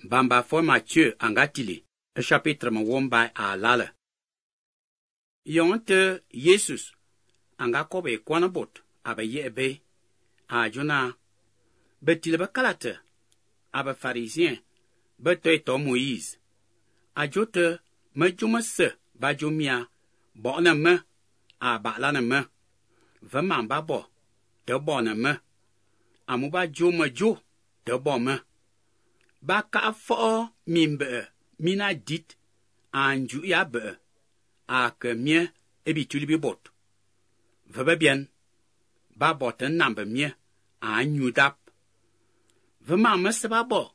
Bamba for Matthieu angatili, chapitre mwomba a lale. Yonte Jesus anga kobe kwana bot aba yebe a jona betil ba kalate aba pharisien betoy to Moïse a jote majuma se ba jomia bona me a ba lana me vama ba bo de bona me amuba joma jo de bo me ba ka fo mimbe mina dit anju ya be a ke mie ebi tulibi bot vebe bien ba boten nambe mie a nyu dap vema mese ba bo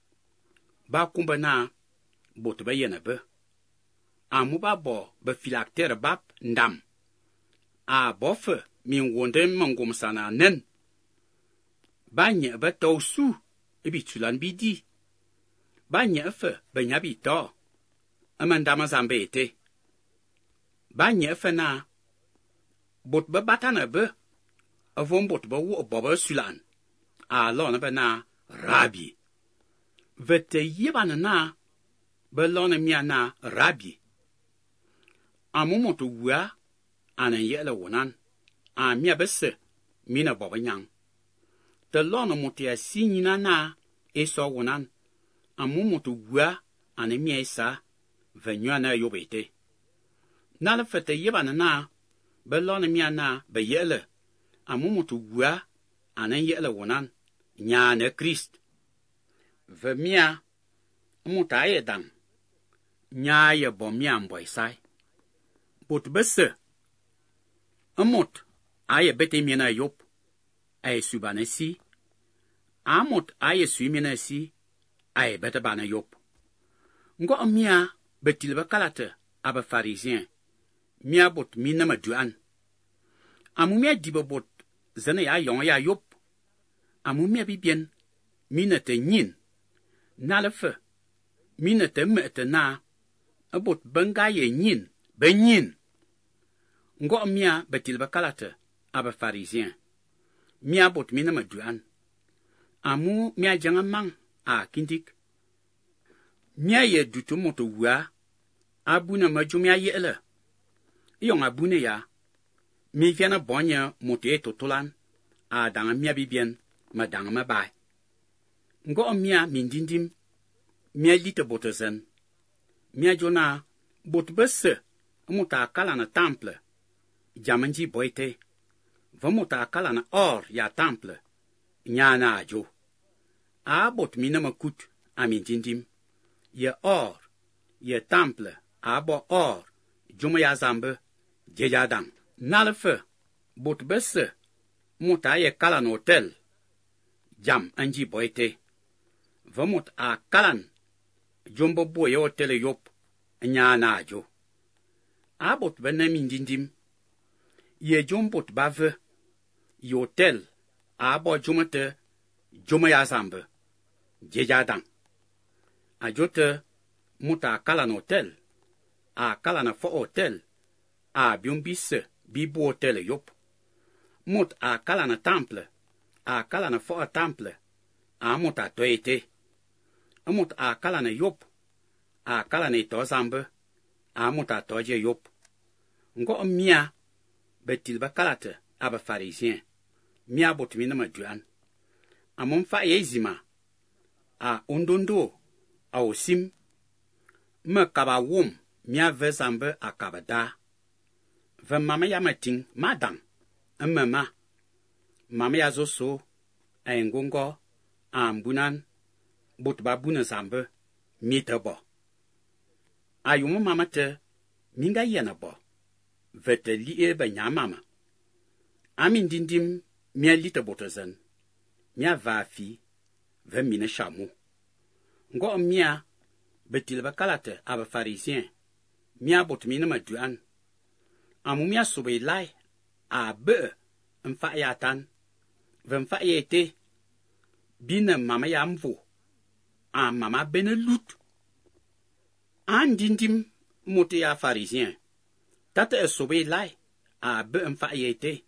ba kumbe na bot be yene be amu ba bo be filakter bap ndam a bofe min wonde mangum sana nen ba nye be to su ebi tulan bidi ba nye fe be nyabi to amandama zambe ete ba nye fe na bot be batana be avon bot be wo bobe sulan a lona be na rabi vete yebana na be lona mia na rabi amumoto wua anan yele wonan a mia bese mina bobe nyang te lona motia sinyina na eso wonan amumoto wua anan mia isa venyo na yobete nala fete yebana na be lona mia na be yele amumoto wua anan yele wonan nya na Christ ve mia muta ye dan nya ye bo mia mboy sai bot bese amot aye bete miena yop ay subanesi amot aye suimena si ay bete bana yop ngo mia betil ba kalate aba pharisien mia bot mina maduan amumia dibo bot zene ya yon ya yop amumia bibien mina te nyin nalefe mina te mete na abot banga ye nyin benyin ngo mia betil ba kalate aba pharisien mia bot mina maduan amu mia janga mang a kindik mia ye dutu moto wua abuna majumia yele yon abune ya mi viana bonya mote totolan a danga mia bibien ma danga ma bai ngo mia mindindim mia lite botezen mia jona bot besse muta kala na temple jamanji boite vamuta kala na or ya temple nyana ajo a bot mina makut amindindim ye or ye temple a bo or juma ya zambe jejadan nalfe bot besse muta ye kala na hotel jam anji boite vamut a kalan jombo boye hotel yop nyana ajo abot benamin dindim ye jombot bave ye hotel abo jomate jomaya zambe jejadan ajote muta kala no hotel a kala na fo hotel a biombisse bibo hotel yop mut a kala na temple a kala na fo temple a muta toete amut a kala na yop a kala na to zambe a muta toje yop ngo mia betil ba kalate aba pharisien mia bot mina maduan amon fa yezima a ondondo a osim me kaba wom mia vezambe akabada ve mama ya mating madam mama ya zoso a ngongo ambunan bot babuna zambe mitabo ayumu mama te minga yena bo vete li ba nyamama amin dindim mia lite botezen mia vafi ve mine shamu ngo mia betil ba kalate aba pharisien mia bot mine maduan amu mia sobe lai a be mfa yatan ve mfa yete bina mama ya mvu a mama benelut an dindim mote ya pharisien tata sobe lai a be mfa yete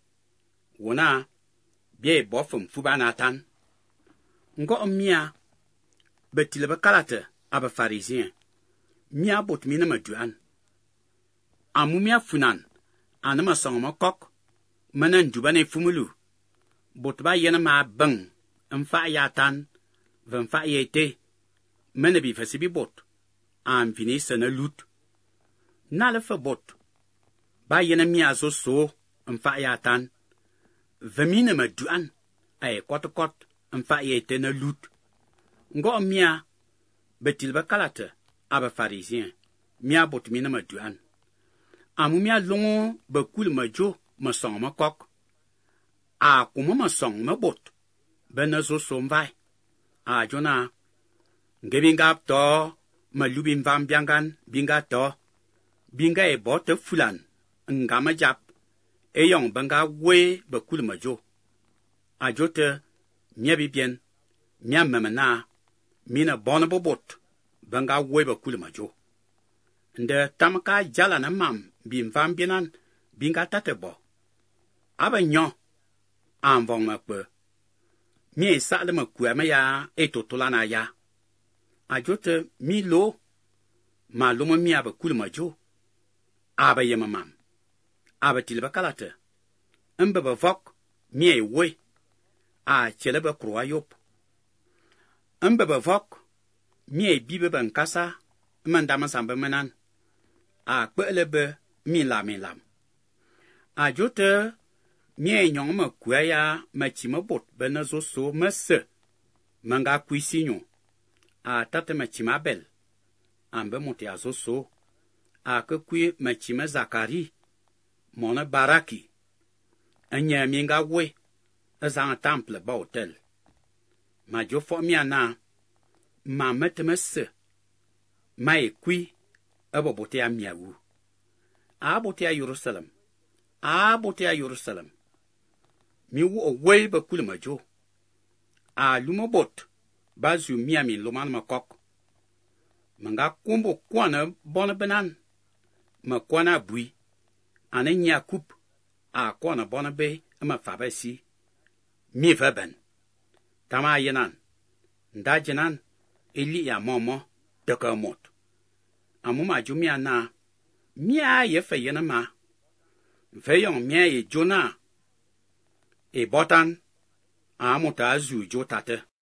wona bie bofum fubanatan ngo mia betil be kalate abe Pharisien. Mia bot mina maduan. Amumia funan. Anema song ma kok. Manan dubane fumulu. Bot ba yena ma bang. Mfa yatan. Vmfa yete. Mene bi fasibi bot. Am vini sene lut. Nale fe bot. Ba yena mia zo so. Mfa yatan. Vmine maduan. Ay kot. Mfa yete na lut. Ngo mia. Betil be kalate. Abe Pharisien. Mia bot mina maduan. Amumia longo bekul majo ma song ma kok. A kuma ma song ma bot. Bena zo somvai. A jona. Ngebinga to. Ma lubin vam biangan. Binga to. Binga e bot fulan. Nga ma jap. E yong benga we bekul majo. A jote. Mia bibien. Mia memena. Mina bonabo bot. Benga we bekul majo. Nde tamka jala na mam. Bin van binan, binga tatebo. Aba nyon, anvong makbe. Mi sa le makwe me ya, etotolana ya. Ajote, mi lo, ma loma mi aba kul majo. Aba yema mam. Aba tilba kalate. Mbebe vok, mi e we. A chelebe kroa yop. Mbebe vok, mi e bibe ben kasa, mandama sambe menan. A kpelebe, mi lam. A jote, mi nyong ma kwaya ma chima bot bena zo so ma se. Manga kwisi nyon. A tate ma chima bel. Ambe monte a zo so. A ke kwi ma chima Zakari. Mona baraki. Anya minga we. Zan temple ba hotel. Ma jo fo mi ana. Ma mete ma se. Ma e kwi. Abo bote a miawu. A bote a Jerusalem. A bote a Jerusalem. Mi wu owe ba kule majo. A lumo bot. Bazu miami loman ma kok. Manga kumbo kwana bona benan. Ma kwana bui. Ane nya kup. A kwana bona be. Ma fabe si. Mi veben. Tama yenan. Nda jenan. Eli ya momo. Deka mot. Amuma jumia na. Mia ye fe yena ma. Veyon mia ye jona. E botan. Amuta azu jo tate.